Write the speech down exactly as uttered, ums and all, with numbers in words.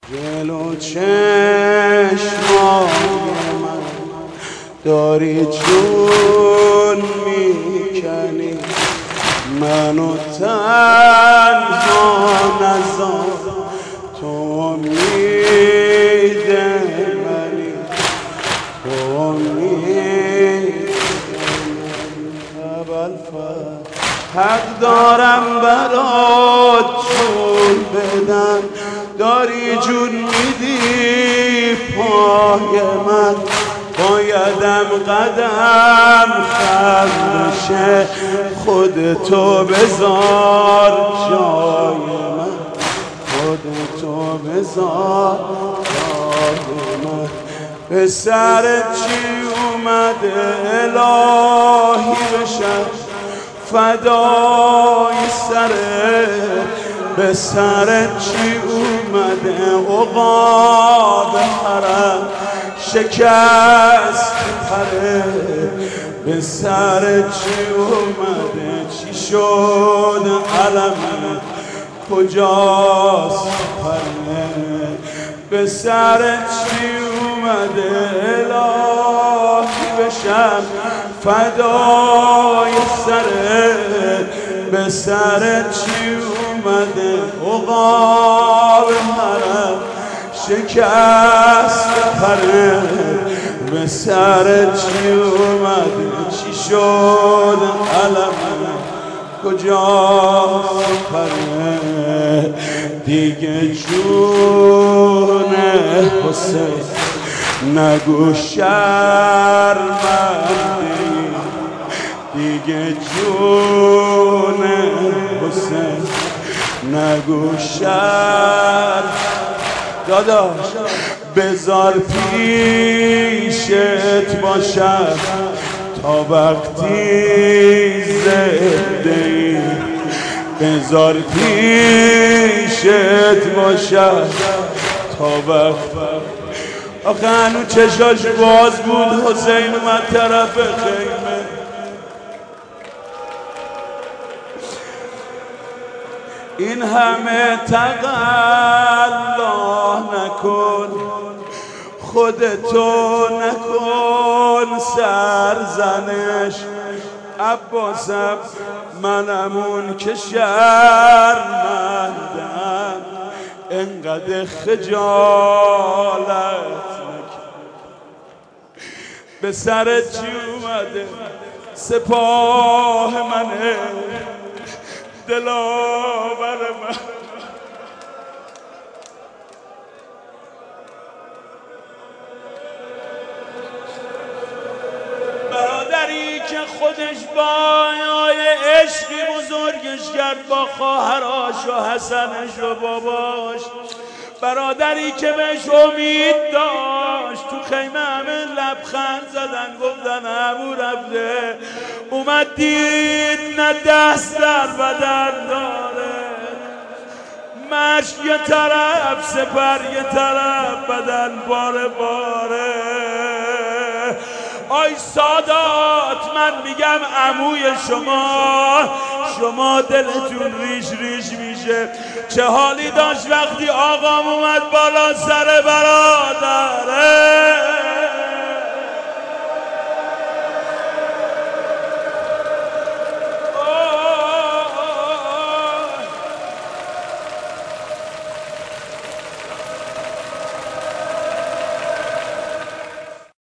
جلو چشمای من داری چون میکنی، منو تنها نذار، تو امید منی، تو امید منی. حق دارم برات جون بدم، داری جون میدی پای من، بایدم قدم خم بشه، خودتو بذار جای من، خودتو بذار جای من. به سرت چی اومده الهی بشم، فدای سرت. به سرت چی اومده عقاب حرم شکست پره، به سرت چی اومده، چی شد علمت کجاست پره، به سرت چی اومده الهی بشم، فدای سرت. به سرت چی اومده عقاب حرم شکست پره، به سرت چی اومده، چی شد علمت کجاست پره. دیگه جون حسین نگو شرمندی، دیگه جون حسین نگو شر. داداش بذار پیشت باشم تا وقتی زنده ای، بذار پیشت باشم تا وقتی. آخه هنو چشاش باز بود، حسین اومد طرف خیمه. این همه تقلا نکن، خودتو نکن سرزنش. عباسم منمون که شرمندم، انقدر خجالت نکن. به سرت چی اومده سپاه منه، دلاور من. برادری که خودش با آیه عشقی بزرگش کرد با خواهراش و حسنش و باباش، برادری که بهش امید داشت. تو خیمه همه لبخند زدن گفتن عمو رفته، اومد دید نه دست در بدن داره، مشک یه طرف سپر یه طرف بدن باره باره. آی سادات من میگم عموی شما، شما دلتون ریش ریش میشه. چه حالی داشت وقتی آقام اومد بالا سر برادر،